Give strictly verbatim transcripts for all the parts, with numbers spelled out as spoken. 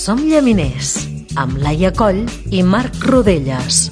Som llaminers, amb Laia Coll i Marc Rodelles.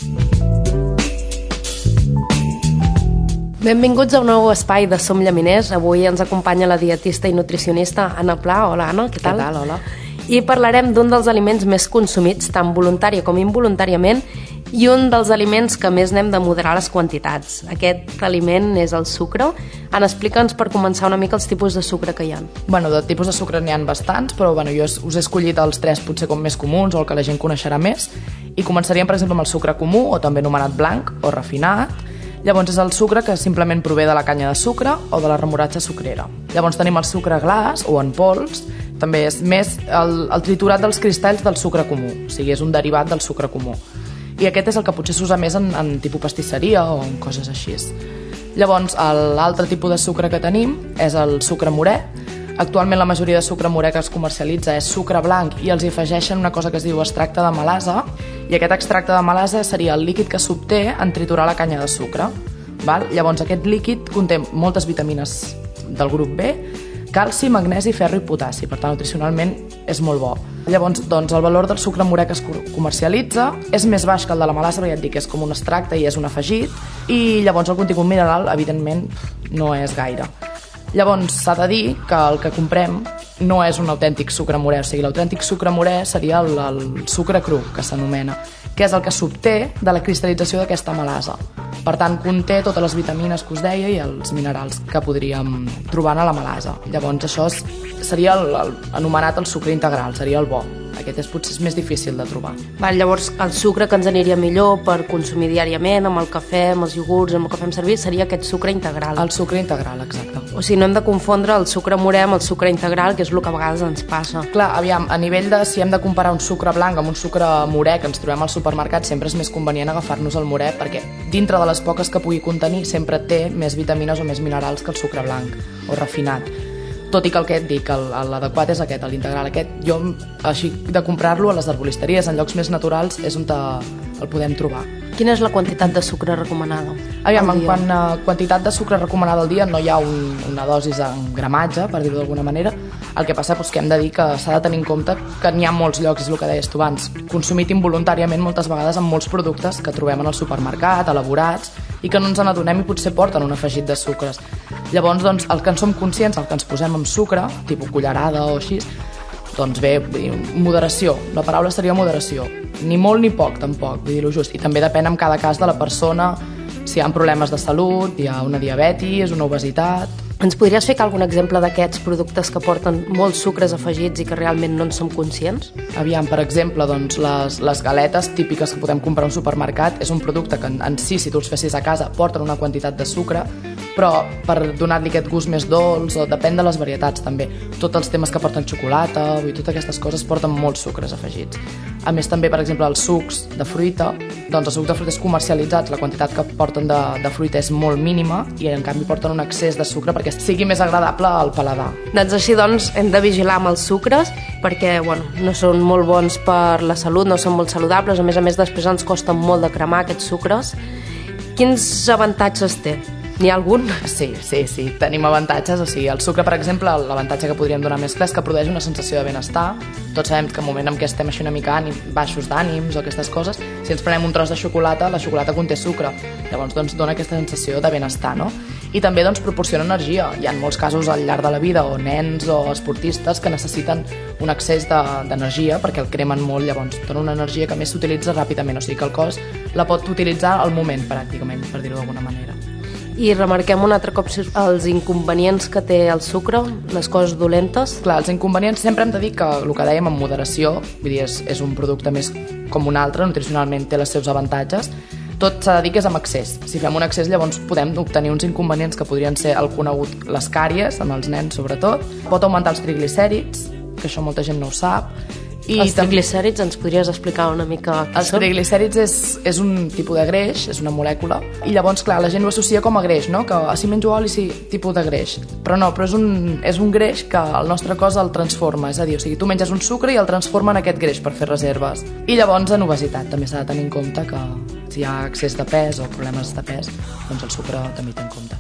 Benvinguts a un nou espai de Som llaminers. Avui ens acompanya la dietista i nutricionista Anna Pla. Hola, Anna, què tal? Què tal? Hola. I parlarem d'un dels aliments més consumits, tant voluntària com involuntàriament, i un dels aliments que més n'hem de moderar les quantitats. Aquest aliment és el sucre. Anna, explica'ns per començar una mica els tipus de sucre que hi ha. Bueno, de tipus de sucre n'hi ha bastants, però bueno, jo us he escollit els tres potser com més comuns o el que la gent coneixerà més. I començaríem, per exemple, amb el sucre comú, o també anomenat blanc o refinat. Llavors és el sucre que simplement prové de la canya de sucre o de la remoratxa sucrera. Llavors tenim el sucre glas o en pols, també és més el, el triturat dels cristalls del sucre comú, o sigui, és un derivat del sucre comú. I aquest és el que potser s'usa més en, en tipus pastisseria o en coses així. Llavors, l'altre tipus de sucre que tenim és el sucre morè. Actualment la majoria de sucre morè que es comercialitza és sucre blanc i els hi afegeixen una cosa que es diu extracte de melasa, i aquest extracte de melasa seria el líquid que s'obté en triturar la canya de sucre. Val? Llavors aquest líquid conté moltes vitamines del grup B, calci, magnesi, ferro i potassi, per tant nutricionalment és molt bo. Llavors doncs, el valor del sucre morè que es comercialitza és més baix que el de la melasa, perquè ja et dic que és com un extracte i és un afegit, i llavors el contingut mineral evidentment no és gaire. Llavors s'ha de dir que el que comprem no és un autèntic sucre morè, o sigui, l'autèntic sucre morè seria el, el sucre cru, que s'anomena, que és el que s'obté de la cristal·lització d'aquesta melasa. Per tant, conté totes les vitamines que us deia i els minerals que podríem trobar a la melasa. Llavors això seria el, el, anomenat el sucre integral, seria el bo. Aquest és potser més difícil de trobar. Val, llavors el sucre que ens aniria millor per consumir diàriament, amb el cafè, amb els iogurts, amb el que fem servir, seria aquest sucre integral. El sucre integral, exacte. O sigui, no hem de confondre el sucre morè amb el sucre integral, que és el que a vegades ens passa. Clar, aviam, a nivell de si hem de comparar un sucre blanc amb un sucre morè que ens trobem al supermercat, sempre és més convenient agafar-nos el morè, perquè dintre de les poques que pugui contenir sempre té més vitamines o més minerals que el sucre blanc o refinat. Tot i que el que et dic, l'adequat és aquest, l'integral. Aquest, jo, així de comprar-lo a les herbolisteries, en llocs més naturals, és on el podem trobar. Quina és la quantitat de sucre recomanada? Aviam, en quant a quantitat de sucre recomanada al dia no hi ha un, una dosis en gramatge, per dir-ho d'alguna manera. El que passa és que hem de dir que s'ha de tenir en compte que n'hi ha molts llocs, és el que deies tu abans, consumit involuntàriament moltes vegades amb molts productes que trobem en el supermercat, elaborats, i que no ens n'adonem i potser porten un afegit de sucres. Llavors, doncs, el que en som conscients, el que ens posem amb sucre, tipus cullerada o així, doncs bé, moderació, la paraula seria moderació, ni molt ni poc tampoc, vull dir-ho just, i també depèn en cada cas de la persona, si hi ha problemes de salut, hi ha una diabetis, una obesitat. Ens podries fer algun exemple d'aquests productes que porten molts sucres afegits i que realment no en som conscients? Aviam, per exemple, doncs, les, les galetes típiques que podem comprar a un supermercat és un producte que en, en si, si tu els fessis a casa, porten una quantitat de sucre, però per donar-li aquest gust més dolç, o depèn de les varietats també. Tots els temes que porten xocolata, vull dir, totes aquestes coses porten molts sucres afegits. A més també, per exemple, els sucs de fruita, doncs els sucs de fruita comercialitzats, la quantitat que porten de, de fruita és molt mínima i en canvi porten un excés de sucre perquè sigui més agradable al paladar. Doncs així doncs hem de vigilar amb els sucres perquè bueno, no són molt bons per la salut, no són molt saludables, a més a més després ens costa molt de cremar aquests sucres. Quins avantatges té? N'hi ha algun? Sí, sí, sí, tenim avantatges, o sigui, el sucre, per exemple, l'avantatge que podríem donar més clar és que produeix una sensació de benestar. Tots sabem que en el moment en què estem així una mica ànim, baixos d'ànims o aquestes coses, si ens prenem un tros de xocolata, la xocolata conté sucre, llavors doncs dona aquesta sensació de benestar, no? I també doncs proporciona energia. Hi ha molts casos al llarg de la vida, o nens o esportistes que necessiten un excés d'energia de, perquè el cremen molt, llavors dona una energia que més s'utilitza ràpidament, o sigui que el cos la pot utilitzar al moment pràcticament, per dir-ho d'alguna manera. I remarquem un altre cop els inconvenients que té el sucre, les coses dolentes. Clar, els inconvenients sempre hem de dir que el que dèiem amb moderació, vull dir, és, és un producte més com un altre, nutricionalment té els seus avantatges, tot s'ha de dir que és amb excés. Si fem un excés llavors podem obtenir uns inconvenients que podrien ser el conegut les càries, en els nens sobretot, pot augmentar els triglicèrids, que això molta gent no ho sap. I els triglicèrids ens podries explicar una mica què Els són? Triglicèrids és, és un tipus de greix, és una molècula, i llavors, clar, la gent ho associa com a greix, no? Que si menjo oli, sí, tipus de greix. Però no, però és un, és un greix que el nostre cos el transforma, és a dir, o sigui, tu menges un sucre i el transforma en aquest greix per fer reserves. I llavors en obesitat també s'ha de tenir en compte que si hi ha excés de pes o problemes de pes, doncs el sucre també té en compte.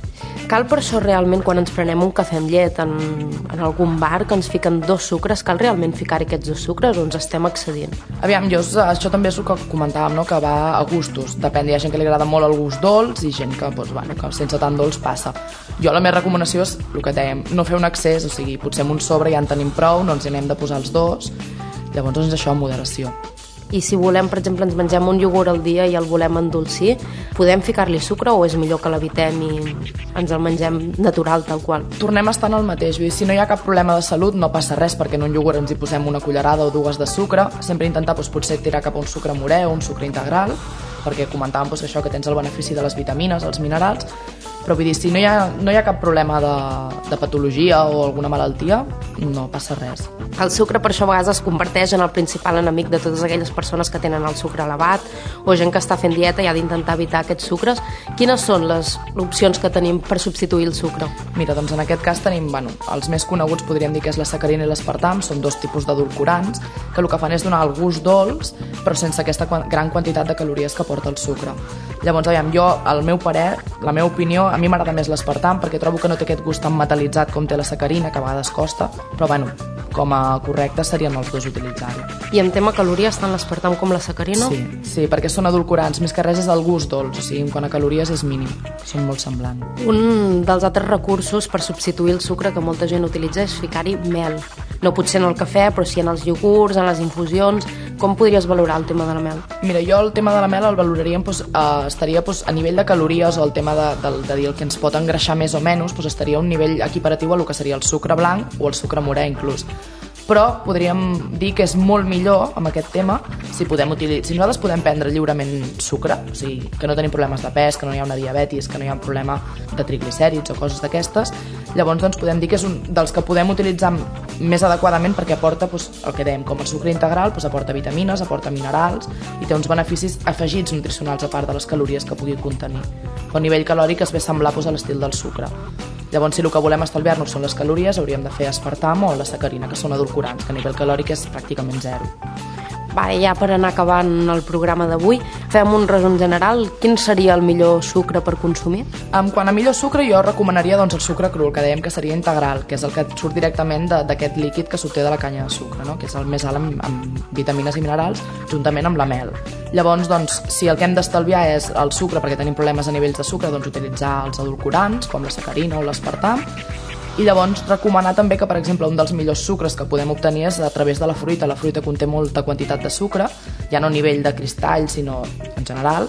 Cal per això realment, quan ens prenem un cafè amb llet en, en algun bar, que ens fiquen dos sucres, cal realment ficar aquests dos sucres o ens estem excedint? Aviam, jo, això també és el que comentàvem, no? Que va a gustos. Depèn, hi ha gent que li agrada molt el gust dolç i gent que, doncs, bueno, que sense tant dolç passa. Jo la meva recomanació és el que dèiem, no fer un excés, o sigui, potser amb un sobre ja en tenim prou, no ens hi anem de posar els dos, llavors doncs això amb moderació. I si volem, per exemple, ens mengem un iogurt al dia i el volem endolcir, podem ficar-li sucre o és millor que l'evitem i ens el mengem natural, tal qual? Tornem a estar en el mateix, vull dir, si no hi ha cap problema de salut no passa res perquè en un iogurt ens hi posem una cullerada o dues de sucre, sempre intentar doncs, potser tirar cap a un sucre morè o un sucre integral, perquè comentàvem doncs, això que tens el benefici de les vitamines, els minerals, però vull dir, si no hi ha, no hi ha cap problema de, de patologia o alguna malaltia, no passa res. El sucre per això a vegades es converteix en el principal enemic de totes aquelles persones que tenen el sucre elevat o gent que està fent dieta i ha d'intentar evitar aquests sucres. Quines són les opcions que tenim per substituir el sucre? Mira, doncs en aquest cas tenim, bueno, els més coneguts podríem dir que és la sacarina i l'espartam, són dos tipus d'edulcorants que el que fan és donar el gust dolç però sense aquesta gran quantitat de calories que porta el sucre. Llavors, aviam, jo, el meu parer, la meva opinió, a mi m'agrada més l'espartam perquè trobo que no té aquest gust tan metal·litzat com té la sacarina, que a vegades costa, però bueno, com a correcte serien els dos utilitzar-ho. I en tema calories, tant l'espartam com la sacarina? Sí, sí, perquè són edulcorants, més que res és el gust dolç, o sigui, quant a calories és mínim, són molt semblants. Un dels altres recursos per substituir el sucre que molta gent utilitza és ficar-hi mel. No potser en el cafè, però sí en els iogurts, en les infusions. Com podries valorar el tema de la mel? Mira, jo el tema de la mel el valoraríem, doncs, eh, estaria doncs, a nivell de calories o el tema de, de, de dir el que ens pot engreixar més o menys, doncs, estaria a un nivell equiparatiu a el que seria el sucre blanc o el sucre morè inclús. Però podríem dir que és molt millor amb aquest tema si podem utilitzar, si nosaltres podem prendre lliurement sucre, o sigui, que no tenim problemes de pes, que no hi ha una diabetis, que no hi ha un problema de triglicèrids o coses d'aquestes, llavors doncs, podem dir que és un dels que podem utilitzar més adequadament perquè aporta doncs, el que dèiem, com el sucre integral, doncs, aporta vitamines, aporta minerals i té uns beneficis afegits nutricionals a part de les calories que pugui contenir. A nivell calòric es ve semblar doncs, a l'estil del sucre. Llavors, si el que volem estalviar-nos són les calories, hauríem de fer aspartam o la sacarina, que són edulcorants, que a nivell calòric és pràcticament zero. Va, ja per anar acabant el programa d'avui, fem un resum general. Quin seria el millor sucre per consumir? En quant a millor sucre, jo recomanaria doncs, el sucre cru, el que dèiem que seria integral, que és el que surt directament d'aquest líquid que s'obté de la canya de sucre, no? Que és el més alt amb, amb vitamines i minerals, juntament amb la mel. Llavors, doncs, si el que hem d'estalviar és el sucre, perquè tenim problemes a nivells de sucre, doncs utilitzar els edulcorants, com la sacarina o l'espartam, i llavors recomanar també que, per exemple, un dels millors sucres que podem obtenir és a través de la fruita. La fruita conté molta quantitat de sucre, ja no a nivell de cristall, sinó en general,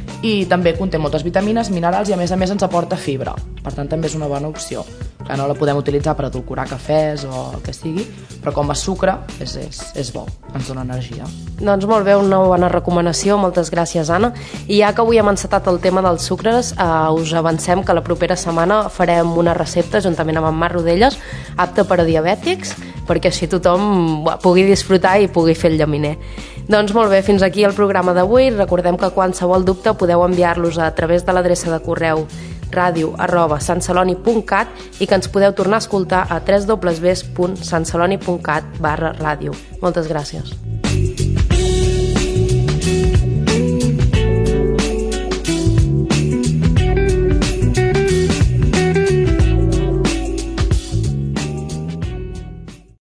i també conté moltes vitamines, minerals i a més a més ens aporta fibra. Per tant, també és una bona opció. Que no la podem utilitzar per edulcorar cafès o el que sigui, però com a sucre és, és, és bo, ens dona energia. Doncs molt bé, una bona recomanació, moltes gràcies, Anna. I ja que avui hem encetat el tema dels sucres, eh, us avancem que la propera setmana farem una recepta juntament amb en Marc Rodelles, apta per a diabètics, perquè així tothom buah, pugui disfrutar i pugui fer el llaminer. Doncs molt bé, fins aquí el programa d'avui. Recordem que qualsevol dubte podeu enviar-los a través de l'adreça de correu ràdio arroba santceloni punt cat i que ens podeu tornar a escoltar a w w w punt santceloni punt cat barra ràdio. Moltes gràcies.